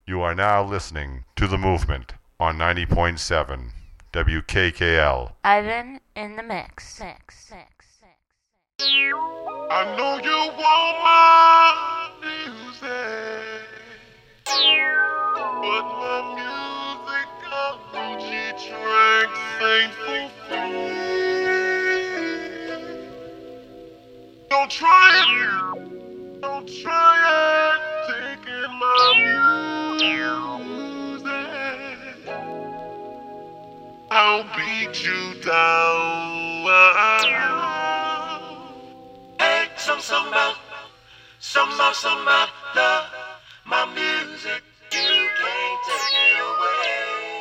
You are now listening to The Movement on 90.7 WKKL. Ivan in the mix. I know you want my music, but my music allergy tracks ain't for free. Don't try it, don't try it, taking my music. I'll beat you down. Some love my music. You can't take it away.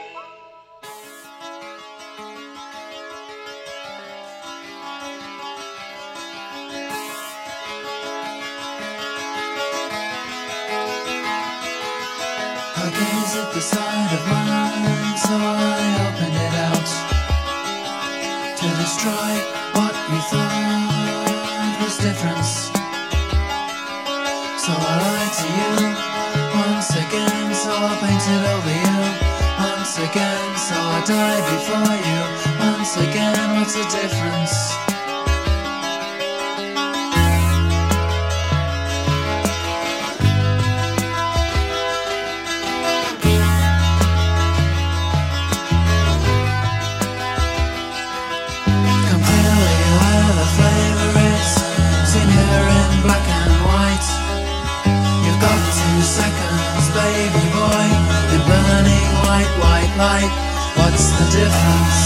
I gaze at the side of mine, so I opened it out to destroy what you thought was difference. So I lied to you once again, so I painted over you once again, so I died before you once again. What's the difference? Come tell me where the flavor is, seen her in black and white. You've got 2 seconds, baby boy, you're burning white, white light. What's the difference?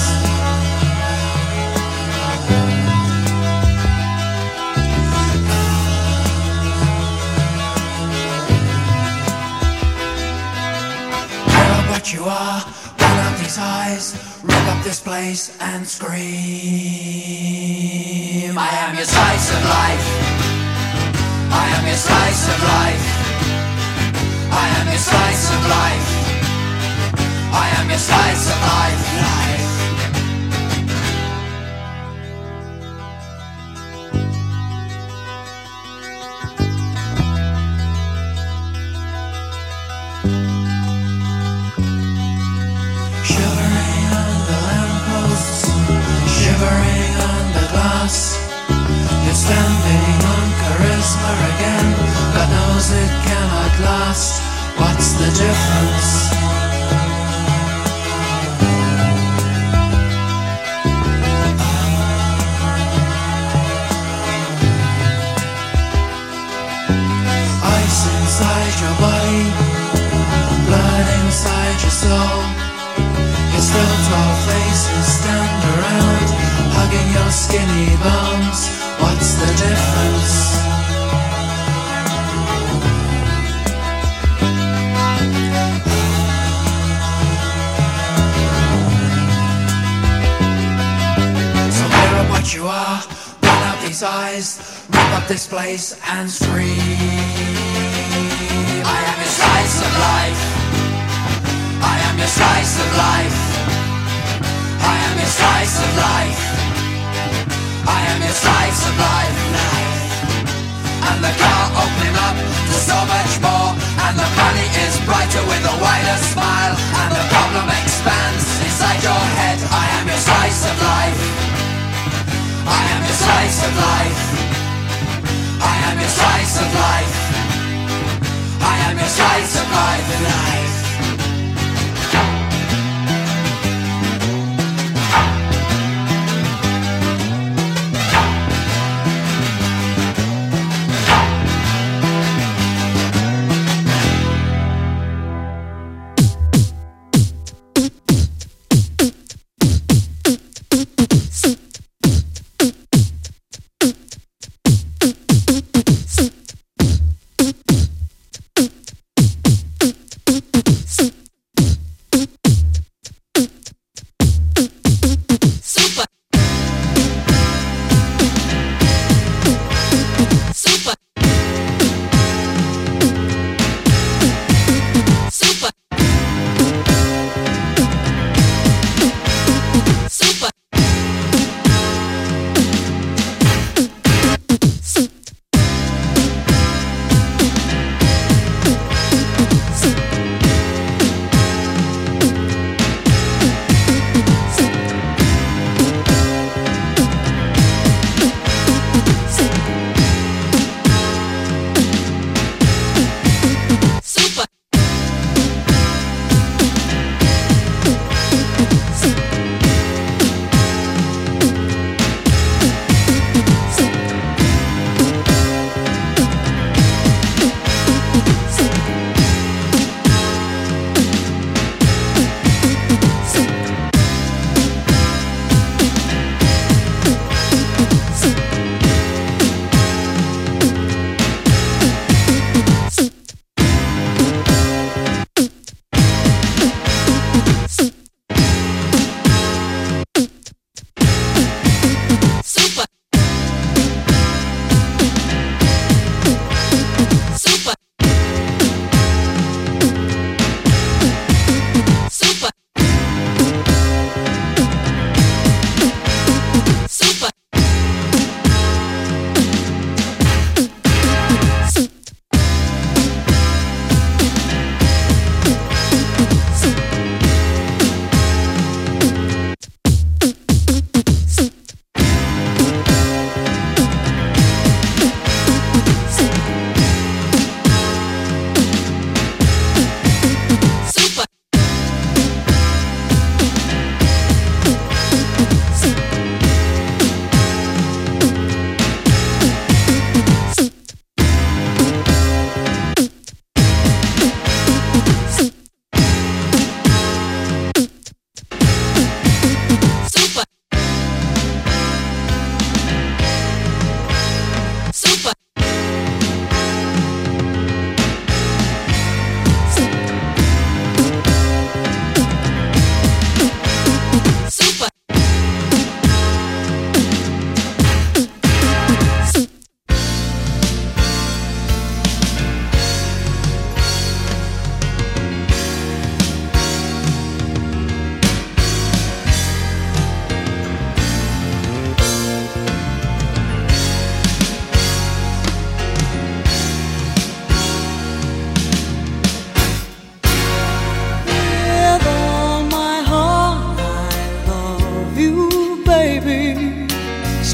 Tell what you are, roll up these eyes, rip up this place and scream. I am your slice of life. I am your slice of life. I am your slice of life. I am your slice of life. Shivering under lampposts, shivering under glass. You're standing on charisma again. God knows it cannot last. What's the difference? Ice inside your body, blood inside your soul. Your still 12 faces stand around, hugging your skinny bones. What's the difference? So mirror what you are, run out these eyes, rip up this place and scream. I am your slice of life. I am your slice of life. I am your slice of life. I am your slice of life. And the car opening up to so much more, and the money is brighter with a wider smile, and the problem expands inside your head. I am your slice of life. I am your slice of life. I am your slice of life. I am your slice of life.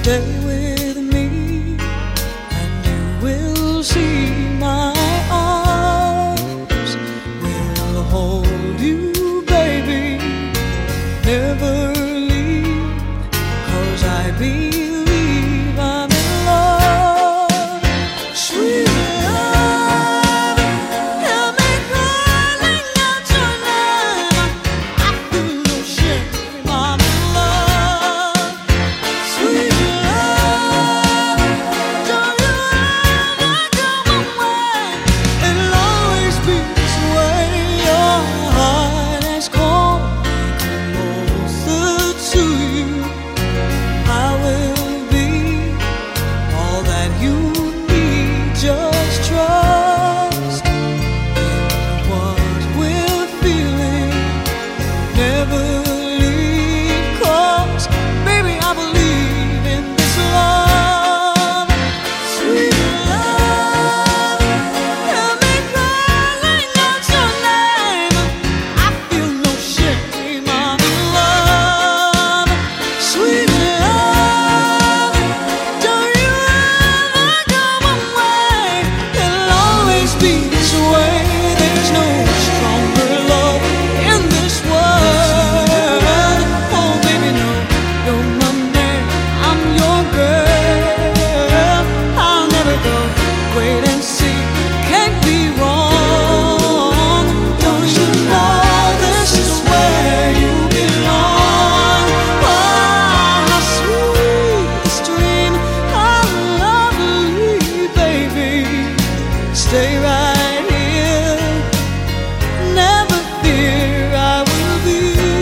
stay with me, and you will see my arms will hold you, baby. Never leave, 'cause I believe I'm in love. Sweet love, help me calling out your name. I feel no shame, I'm in love. Sweet love, don't you ever come away. It'll always be this way. Your heart has called me closer to you. I will be all that you need. Just trust in what we're feeling. Never leave, 'cause baby, I believe in this love. Sweet love, help me calling out your name. I feel no shame, I'm in love. Sweet love, don't you ever come away. It'll always be this way. There's no stronger love in this world. Oh baby, no, you're my man, I'm your girl. I'll never go. Wait and see, can't be wrong. Don't you know this is where you belong? Oh, how sweet this dream, how lovely, baby. Stay right here, never fear, I will be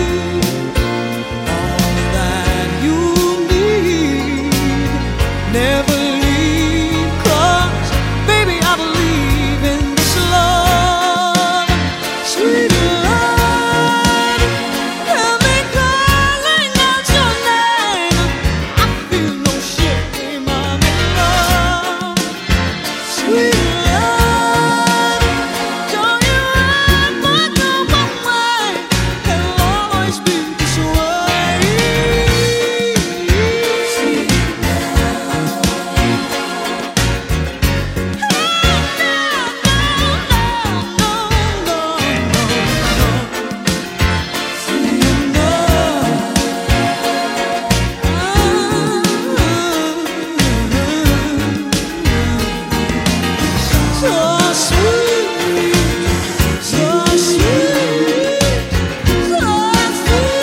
all that you need. Never leave, 'cause baby, I believe in this love. Sweet love, help me calling out your name. I feel no shame, I'm in love. Sweet love, don't you ever go away. It'll always be this way. Sweet so sweet, so sweet, so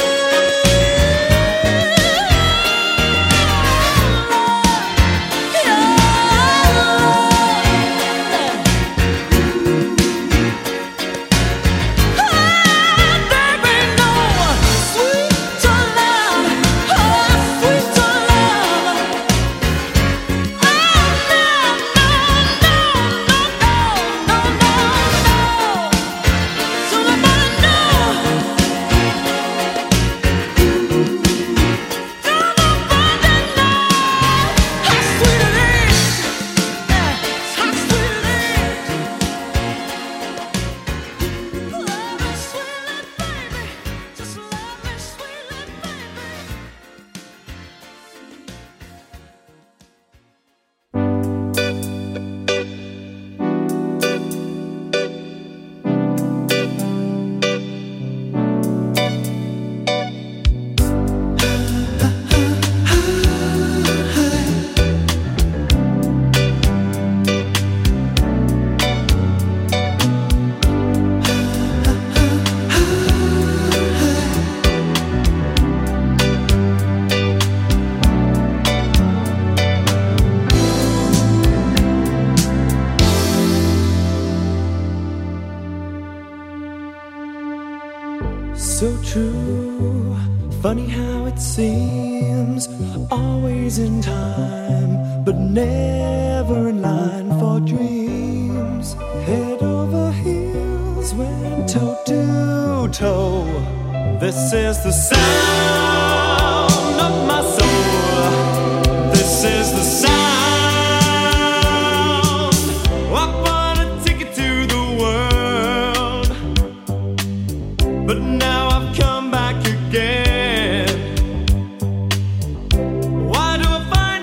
true. Funny how it seems, always in time, but never in line for dreams. Head over heels, went toe to toe. This is the sound of my soul. This is the sound. I wanna take it to the world, but now I've come back again. Why do I find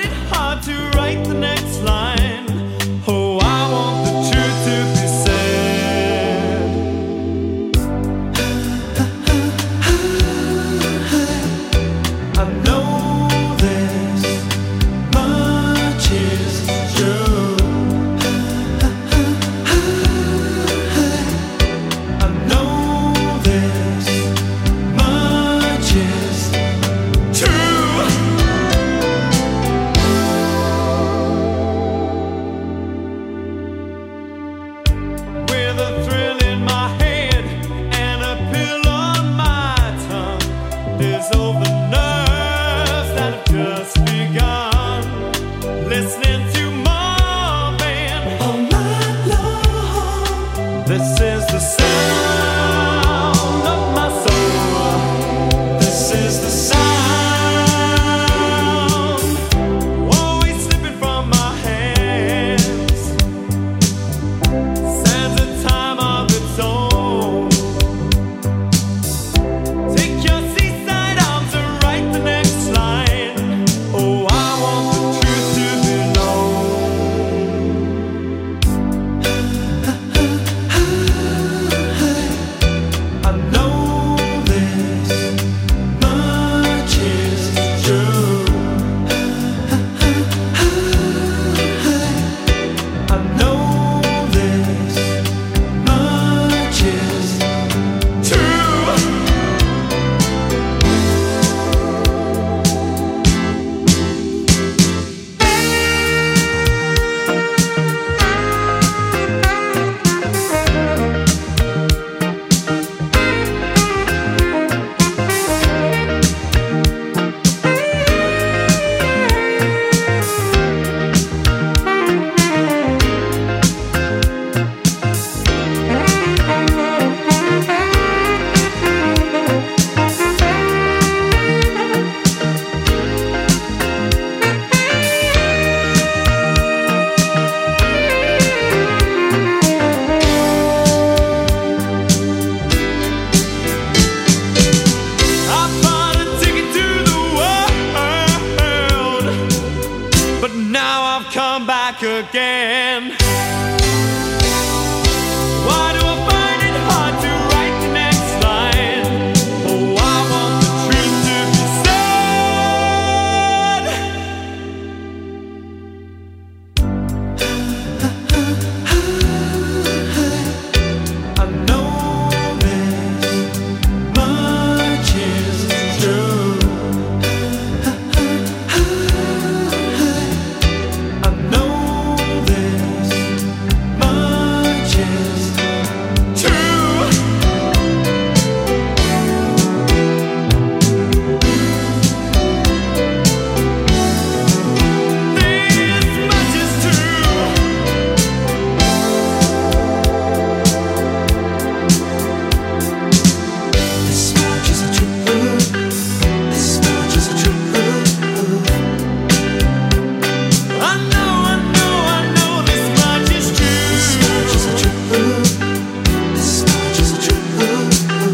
again. Why do I find it hard to write the next line? Oh, I want the truth to be said. I know this much is true. I know this much is true. This much is true. This much is a truth. This much is a truth. I know this much is true. This much is a truth. This much is a truth.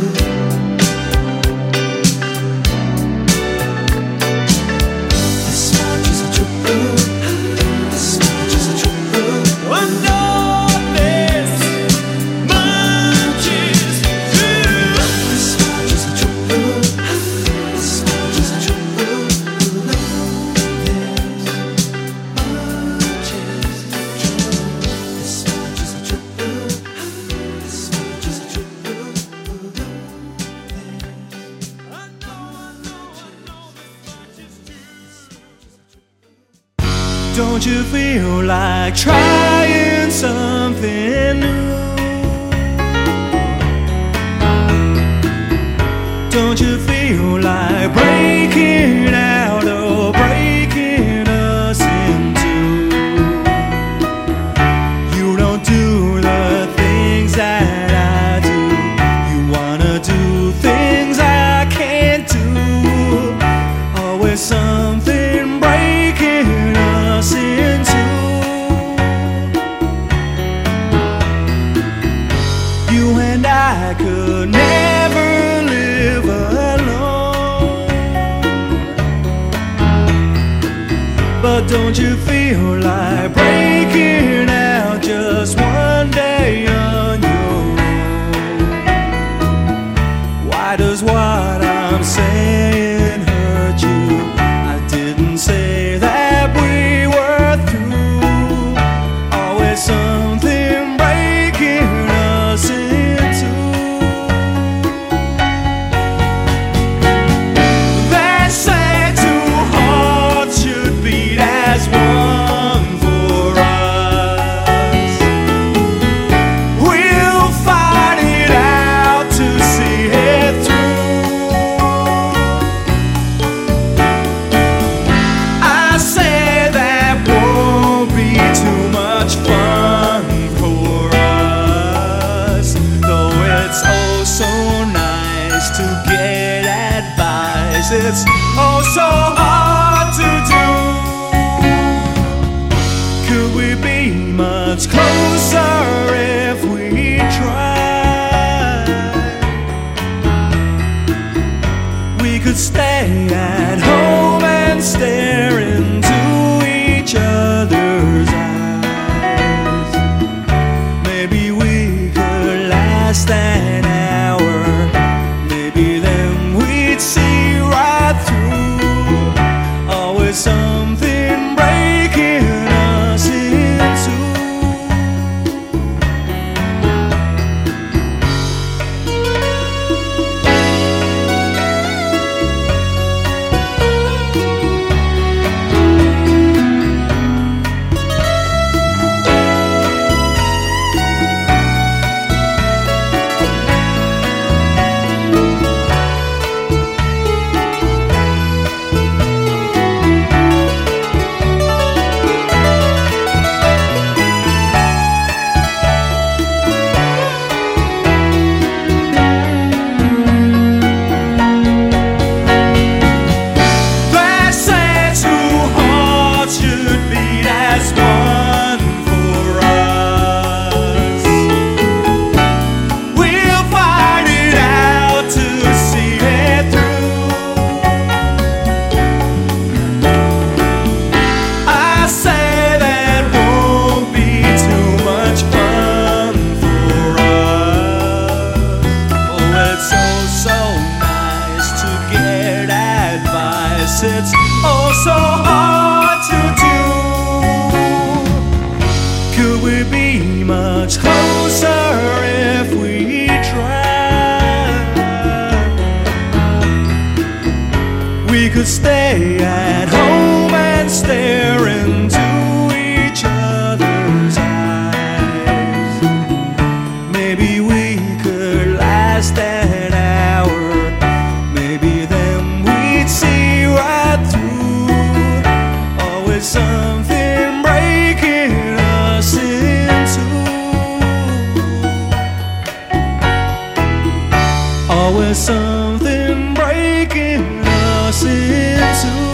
This much is a truth. This much is a truth. I know this much is true. This much is a truth. This much is a truth. This much is a truth. This much is a truth. Don't you feel like trying something new? Don't you feel like breaking out or breaking us in two? You don't do the things that I do. You wanna do things I can't do. Always something breaking us in two. You and I could never live alone. But don't you feel like breaking out just one day on your own? Why does what I'm saying hurt you? I didn't say that we were through. Always something breaking us in two. They say two hearts should beat as one for us. We'll fight it out to see it through. I say that won't be too much fun for us, though it's oh so nice to get advice. It's oh so hard to do. Could we be much closer if we tried? We could stay at home and stare into each other's eyes. Maybe we could last an hour. Maybe then we'd see right through. Always something breaking us in two. it's oh so hard to do. Could we be much closer if we tried? We could stay at home and stare into each other's eyes. Maybe we could last an hour. Maybe then we'd see right through. Always something breaking us in two. Always something breaking us in two.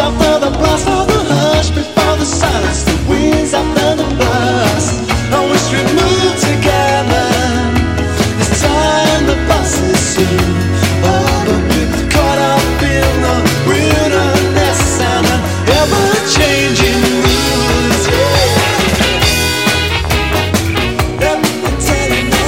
after the blast of the hush, before the silence, the winds after the blast. I wish we moved together. This time the bus is soon over. We're caught up in the wilderness and an ever-changing moods. Let me tell you now.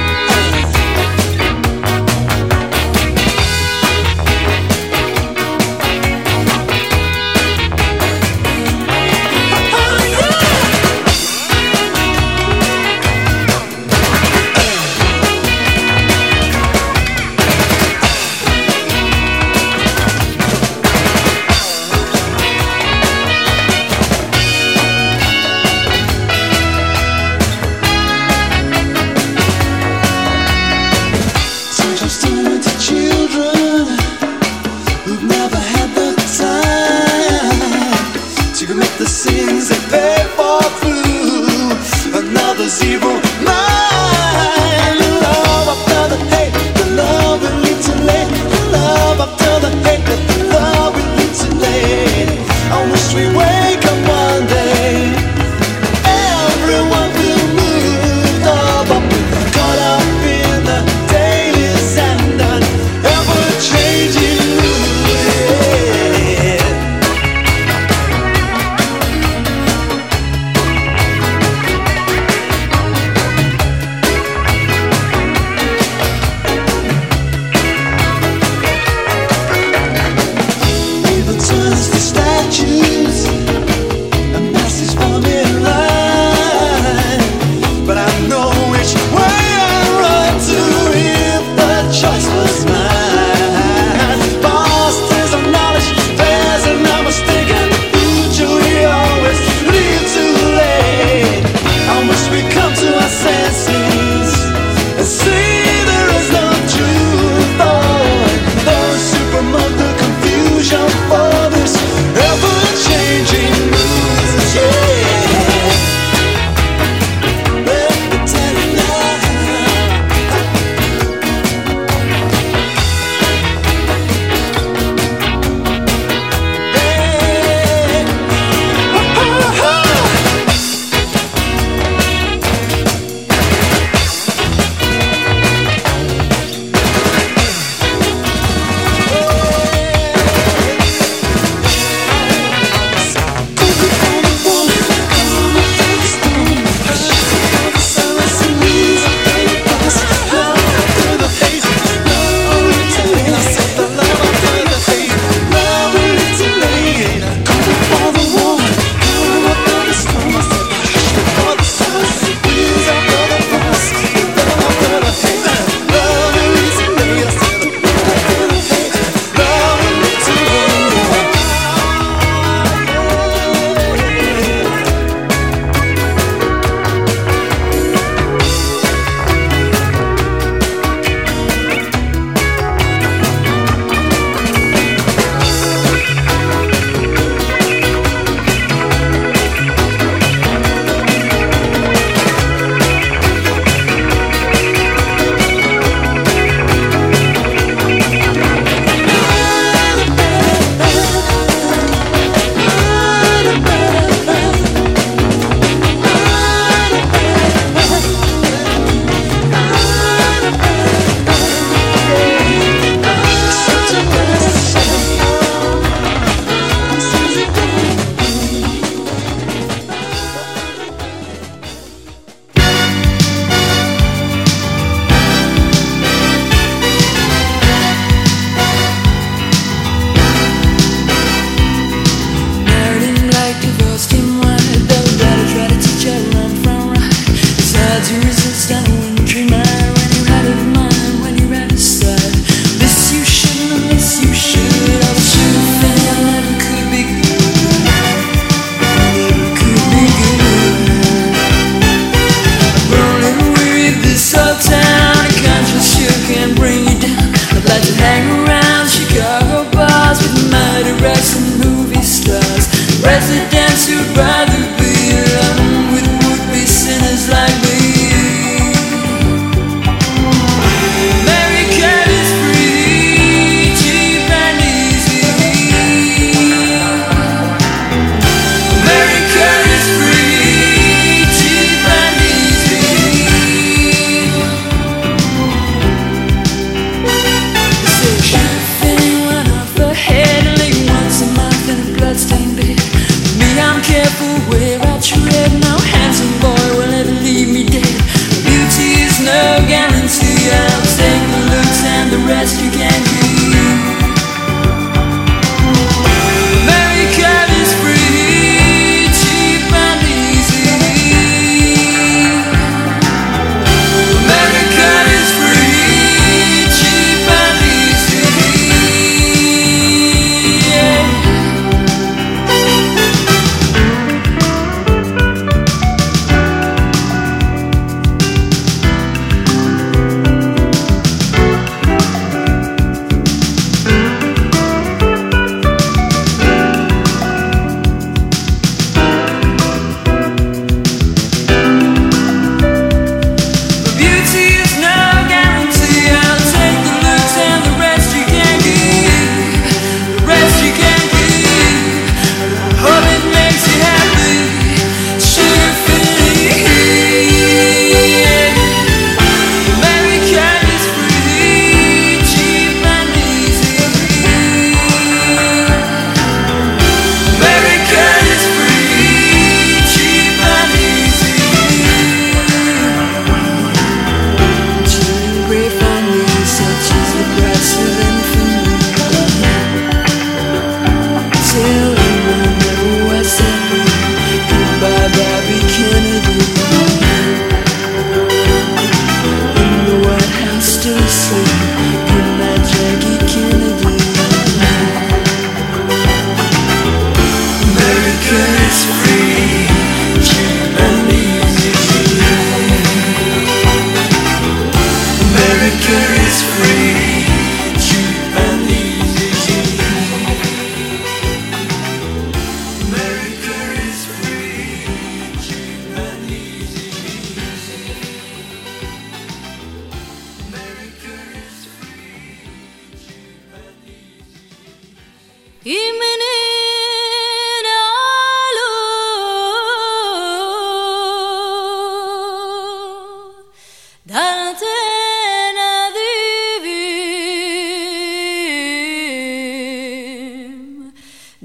Zero mind. The love after the hate, the love will lead to late. The love after the hate, the love will lead to late. I wish we wake up one day, everyone will move up, caught up in the dailies and an ever-changing mood.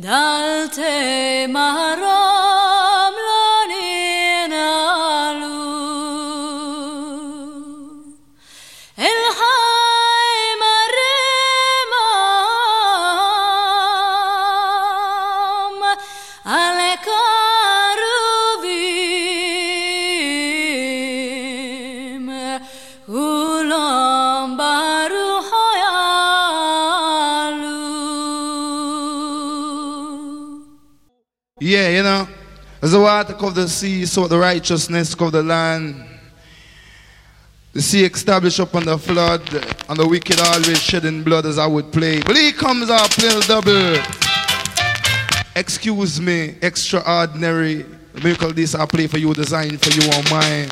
dal te marom loninalu el hay maremam ale karuvim ulam baru hoyalu. Yeah, you know, as the water cover the sea, so the righteousness cover the land. The sea established upon the flood, and the wicked always shedding blood as I would play. But here comes our little double. Excuse me, extraordinary. The miracle this I play for you, designed for you on mine.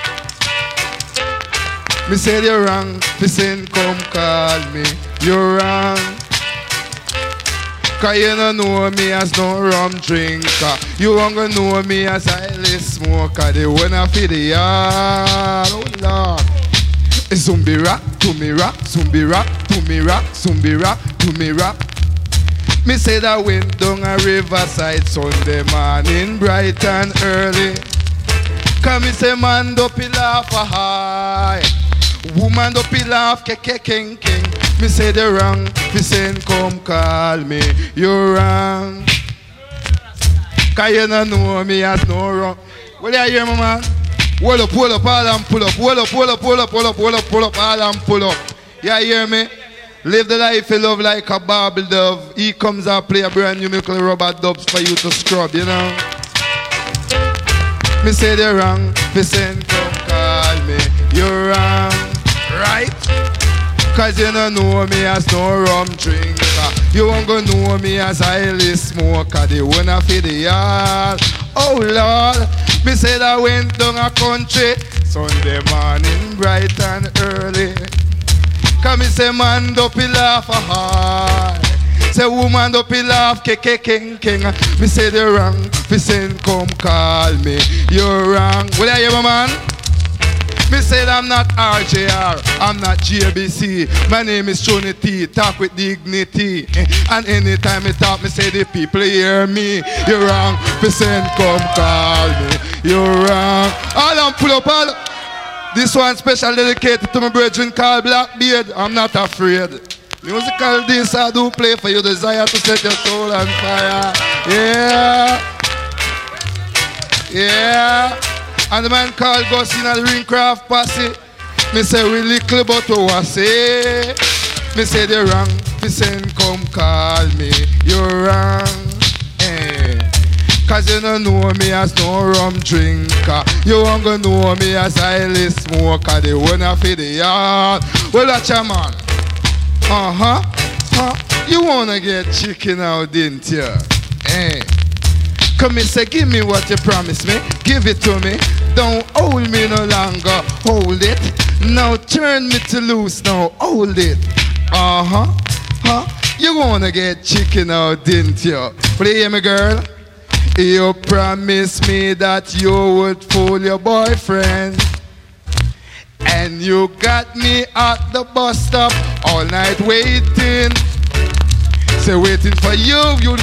Me said you're wrong, me saying come call me, you're wrong. Cause you don't know me as no rum drinker. You won't gonna know me as a highly smoker. They wanna feed the yard. Oh Lord. Zombie rock to me rock, zombie rock to me rock, zombie rock to me rock. Me say that went down a riverside Sunday morning, bright and early. Cause me say man do laugh a high, woman do laugh king. Me say the wrong, me saying come call me, you're wrong. Cause you don't know me as no wrong. What do you hear, my man? Pull up, all and pull up, pull up, all and pull up. You hear me? Live the life you love like a barbel dove. He comes and play a brand new Miracle rubber dubs for you to scrub, you know. Me say the wrong, me saying come call me, you're wrong, right? Cause you don't know me as no rum drinker. You won't go know me as a highly smoker. They wanna feed the yard. Oh Lord, me say that went down a country Sunday morning, bright and early. Cause me say man do laugh a high, say woman do laugh king. Me say the wrong, me saying come call me, you're wrong. What are you, my man? Me said I'm not RJR, I'm not JBC. My name is Trinity, talk with dignity. And anytime I talk, me say the people hear me. You're wrong, me saying come call me, you're wrong. All them pull up all. This one special dedicated to my brethren called Blackbeard. I'm not afraid. Musical this I do play for your desire to set your soul on fire. Yeah. And the man called Gus in the Ringcraft Posse. Me say we little but what say. Me say the wrong, me saying come call me, you're wrong. Cause you don't know me as no rum drinker. You won't gonna know me as a highly smoker. They wanna feed the yard. Well that's your man. You wanna get chicken out, didn't you? Come and say, give me what you promised me. Give it to me. Don't hold me no longer. Hold it. Now turn me to loose. Now hold it. You wanna get chicken out, didn't you? But you hear me, girl? You promised me that you would fool your boyfriend. And you got me at the bus stop all night waiting. Say waiting for you,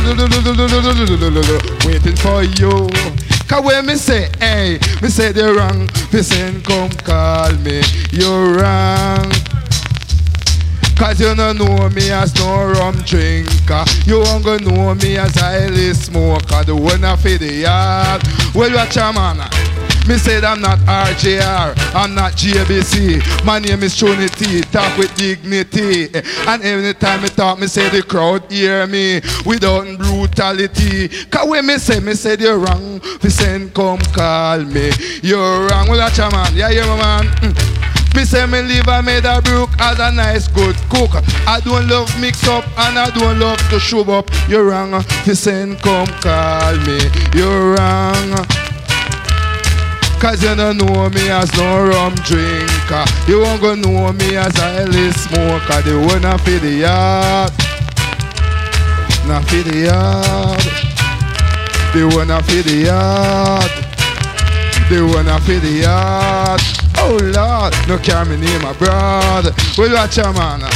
waiting for you. Cause when me say, hey, me say the wrong, me saying come call me, you're wrong. Cause you don't know me as no rum drinker. You won't go know me as a highly smoker. The one I feed the yard. Well, watch your man. Me said I'm not RJR, I'm not JBC. My name is Trinity, talk with dignity. And every time I talk, me say the crowd hear me without brutality. Cause when me say you're wrong. Me saying come call me, you're wrong. Well, watch your man, yeah, my man. Me say me live a Meadowbrook as a nice good cook. I don't love mix up and I don't love to shove up. You're wrong, me saying come call me, you're wrong. Cause you don't know me as no rum drinker. You won't go know me as a highly smoker. They wanna feed the yard. Not feed the yard. They wanna feed the yard. They wanna feed the yard. Oh Lord, no carry me name my brother. Well watch your man.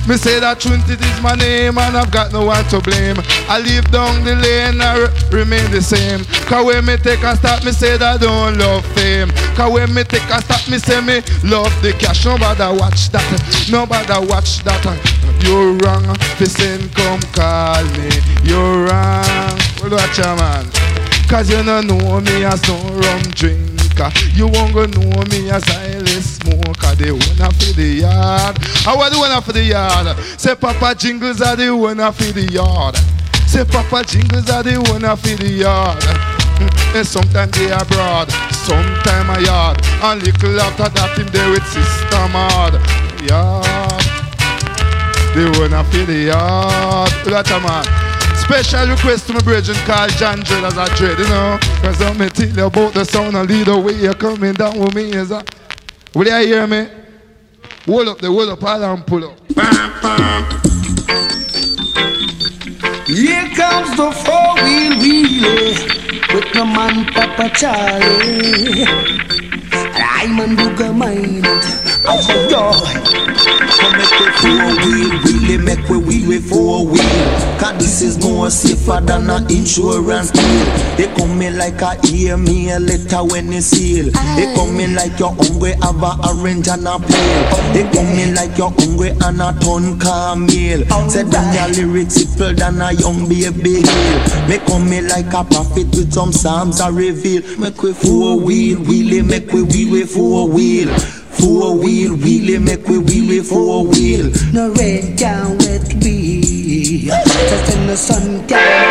Me say that Trinity is my name and I've got no one to blame. I leave down the lane, I remain the same. Cause when me take a stop, me say that I don't love fame. Cause when me take a stop, me say me love the cash. Nobody watch that, nobody watch that. You're wrong, listen, come call me. You're wrong, watch ya man. Cause you don't know me as no rum drinker. You won't go know me as silent smoker. They wanna for the yard. I want the one for the yard. Say Papa Jingles are the one for the yard. Say Papa Jingles are the one for the yard. And sometimes they are broad, sometimes a yard. And little after that him there with Sister Mad. Yard. They wanna feel the yard. That's a man. Special request to my brethren called John Dread as I dread, you know. Cause I'm going to tell you about the sound and lead the way you're coming down with me. Is that? Will you hear me? Hold up, all and pull up. Here comes the four-wheel wheelie with my man Papa Charlie. I'm a booger mind. I'm a joy. Come make we four-wheel wheelie, make we wheel with four-wheel. Cause this is more safer than an insurance deal. They come in like a hear me a letter when they seal. They come in like you're hungry, have a orange and a pale. They come in like you're hungry and a ton camel. Said that your lyrics simple than a young baby hill. Make come in like a prophet with some psalms I reveal. Make we four-wheel wheelie, make we wheel with four-wheel. Four-wheel wheelie, make we wheel with four-wheel. No rain can wet we, just in the sun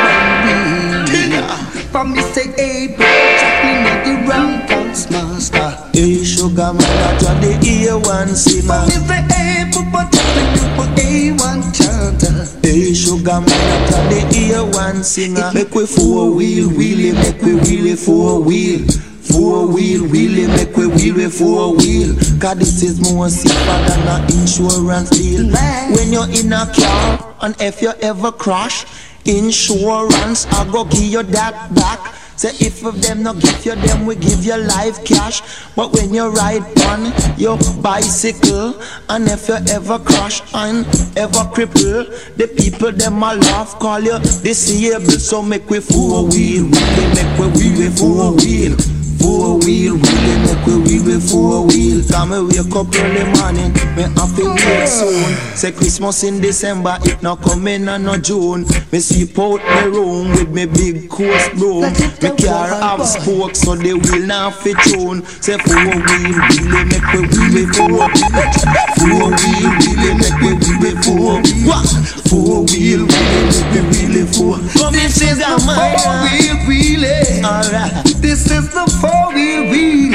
can wet we. From me say, hey, bro, check me not the wrong dance master. Hey, sugar man, that's what the A1 singer. From me say, hey, papa, check me not the A1 chanter. Hey, sugar man, that's what the A1 singer. Make we four-wheel wheelie, make we wheel with four-wheel. Four-wheel wheelie, make we wheel with four-wheel. Cause this is more safer than an insurance deal. When you're in a car and if you ever crash, insurance I go give you that back. Say if of them not give you them, we give you live cash. But when you ride on your bicycle, and if you ever crash and ever cripple, the people them a laugh, call you disabled. So make we four-wheel, make we wheel with four-wheel. Four-wheel, really make we wheel with four-wheel. Come and wake up early morning, me have to wake soon. Say Christmas in December, it not coming and no June. Me sweep out my room with me big coast broom. Me car have spokes so they will not fit tune. Say four-wheel, really make we wheel with four-wheel. Four-wheel, really make we wheel with four-wheel. Four-wheel, really make we wheel with four-wheel. This is the four-wheel wheelie. Alright. This is the four-wheel wheelie.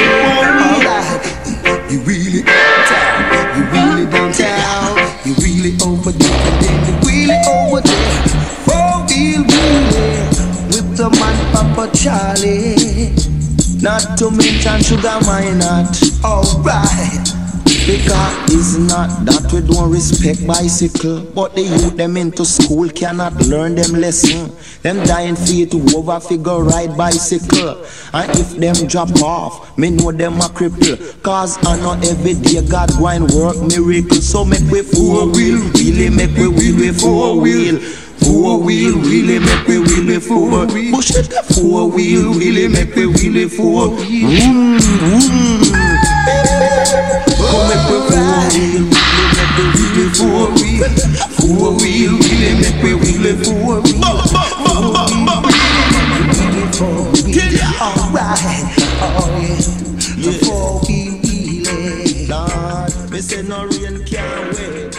Alright. You wheelie downtown, you wheelie downtown, you wheelie over there, and then you wheelie over there. Four-wheel wheelie with the man Papa Charlie. Not to mention Sugar Minot. Alright. Because it's not that we don't respect bicycle, but the youth them into school cannot learn them lesson. Them dying feet to overfigure ride bicycle. And if them drop off, me know them a cripple. Cause I know every day God go and work miracle. So make we four-wheel, really make we wheel with four-wheel. Four-wheel, really make we wheel with four-wheel. Push it, four-wheel, really make we wheel with four-wheel. Come make we four-wheel, make we wheel with four-wheel. Four-wheel, really make we wheel with four-wheel. Alright, oh yeah, the four-wheel wheelie. Lord, me say no rain can't wait.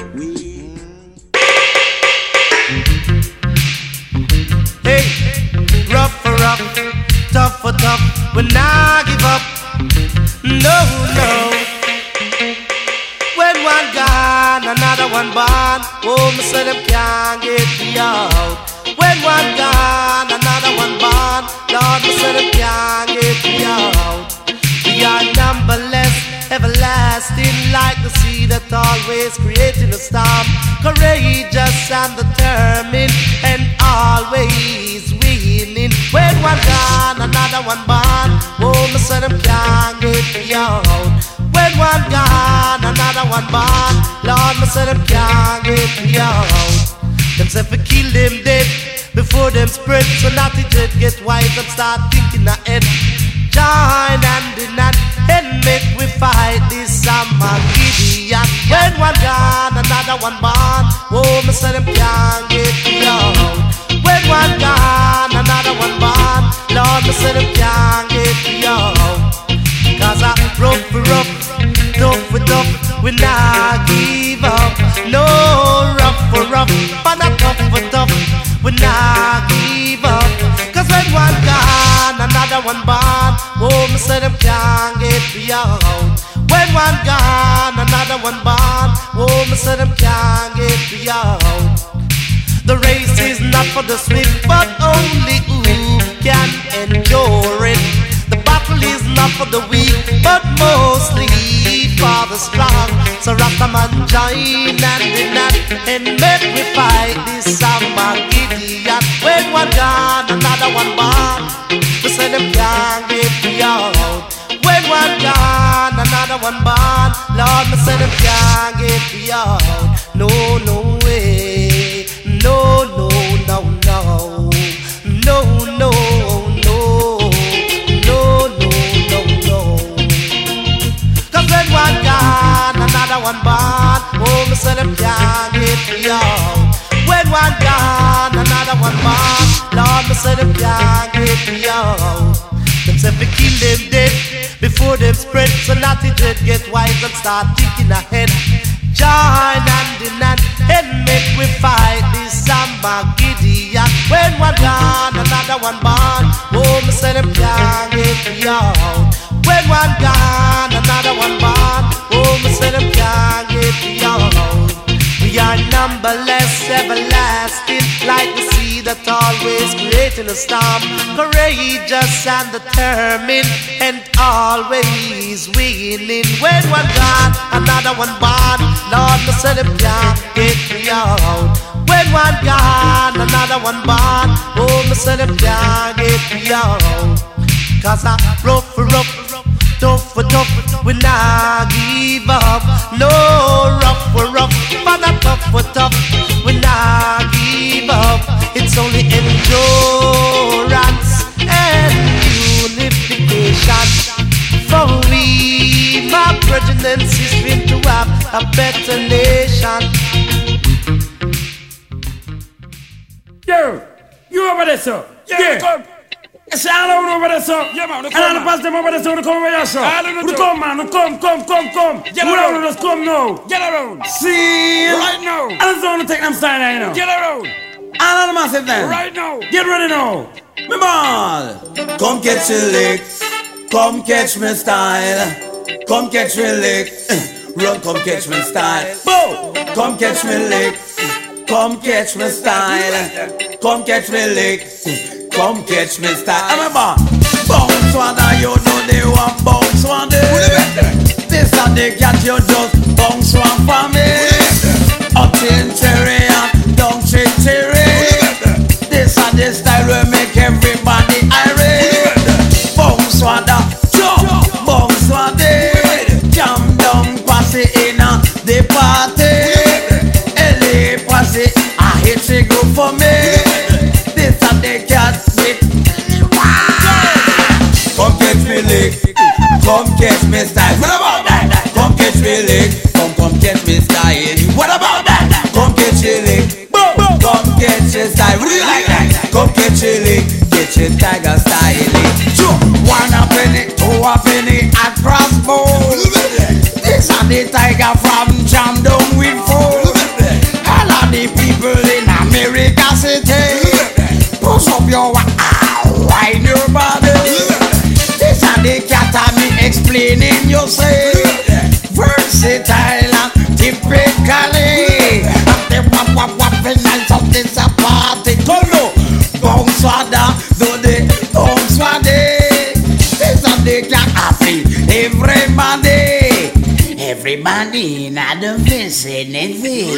Hey, rough for rough, tough for tough, we'll not give up. No, no. When one gone, another one born. Oh, me say them can't get me out. When one gone, another one born. Lord, me say them can't get me out. We are numberless, everlasting, like the sea that always creating a storm. Courageous and determined, and always winning. When one gone, another one born. Oh, me say them can't get me out. When one gone, another one born. Lord, me say them can't get me out. Them say fi kill them dead before them spread, so not the dead get wise and start thinking ahead. Join hand in hand and make we fight this Armageddon. When one gone, another one born. Oh, me say them can't get me out. When one gone, another one born. Lord, me say them can't get me out. Cause I rough, tough, we not give up. No, rough, but not tough, we not give up. Cause when one gone, another one born. Oh, me say them can't get me out. When one gone, another one born. Oh, me say them can't get me out. The race is not for the swift, but only who can endure it. The battle is not for the weak, but mostly for the strong. So Rastaman join hand in hand and make we fight this Armageddon. When one gone, another one born. We say them can't get me out. When one gone, another one born. Lord, me say them can't get me out. No, no way. No, no, no, no. No, no, no. No, no, no, no. Cause when one gone, another one born. Oh, me say them can't get me out. When one gone, another one born. Lord, me say them can't get me out. Them say fi kill them dead before them spread, so not the dead get wise and start thinking ahead. Join hand in hand and make we fight this Armageddon. When one gone, another one born. Oh, me say them can't get me out. When one gone, another one born. Oh, me say them can't get me out. We are numberless, everlasting, like the sea that always creating a storm. Courageous and determined, and always winning. When one gone, another one born. Lord, me say them can't get me out. When one gone, another one born. Oh, me say them can't get me out. Cause I rough, tough, we not give up. No, rough, but not tough, we not give up. It's only endurance and unification. For we, my brethren, is to have a better nation. Yo, you over there, sir? Yeah. It's all over there, sir. Yeah, man. And all the past them over there, sir. Come over here, sir. Come, man. Come. Get around. Just come now. Get around. See? Right now. I just want to take them style now, you know. Get around. All the massive then. Right now. Get ready now. Me ball. Come catch your lick. Come catch me style. Come catch me lick. Run, come catch me style. Boom. Come catch me lick. Come catch me style. Come catch me lick. Come catch me style. I'm a man. Bounce one, you know they want bounce one day. This and they catch you just bounce one for me. Up in cherry and down cherry. This and this style will make everybody irate. Bounce one, jump, bounce one day. Jump down, pass it in the party. LA pass it, I hit it good for me. This and they catch me. Come catch me lick. Come catch me style. What about that? Come catch me lick. Come catch me style. What about that? Come catch me lick. Come catch me style. What do you like that? Come catch me lick. Get your tiger style. One a penny, two a penny, a crossbow. This and the tiger from Jam down with four. All of the people in America City. Push up your wine your body. This and the cat and me explaining you say versatile and typically. And the wap and something's a party. Come no, bounce wada, do the bounce wada. This and the cat happy, everybody. Everybody in the vicinity,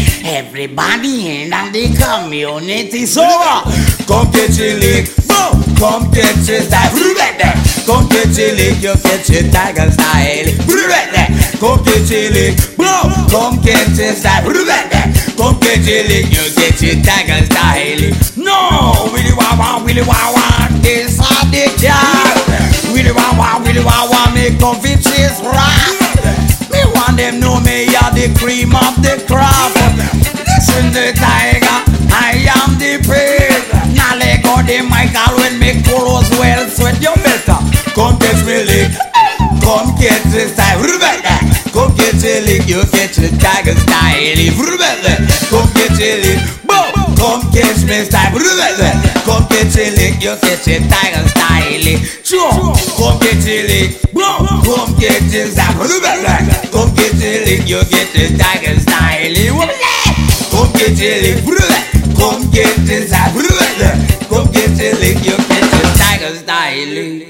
everybody in the community. So come get your lick, Come catch your style. Come catch your lick, you catch your tiger style. Come catch your lick, blow. Come catch your style. Come catch your lick, you catch your tiger style. No, Willy Wawa, this are the cat. Willy Wawa, make comfy cheese right. Me want them know me are the cream of the crop. Listen the tiger, I am the prey. Now let go the Michael when me clothes well sweat your better. Come catch me lick, come catch the style. Come catch a lick, you catch the tiger style. Come catch a lick, boom. Come catch me style. Come catch a lick, you catch a tiger style. Come catch a lick, boom. Come catch a style. Come catch a lick, you get the tiger style. Come catch a lick, come catch a style. Come catch a lick, you get the tiger style.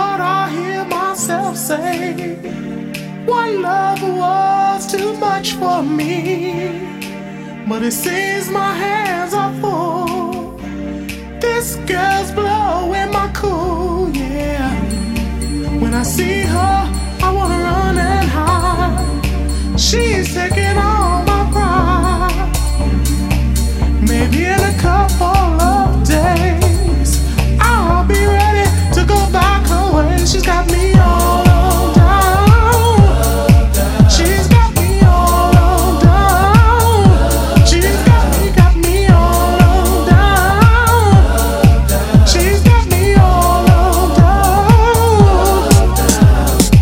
what I hear myself say. One love was too much for me, but it seems my hands are full. This girl's blowing my cool, yeah. When I see her, I wanna run and hide. She's taking all my pride. Maybe in a couple of days, I'll be ready to go back her way. She's got me all on down. She's got me all on down. She's got me all on down. She's got me all on down.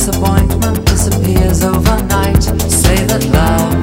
disappointment disappears overnight. Say that love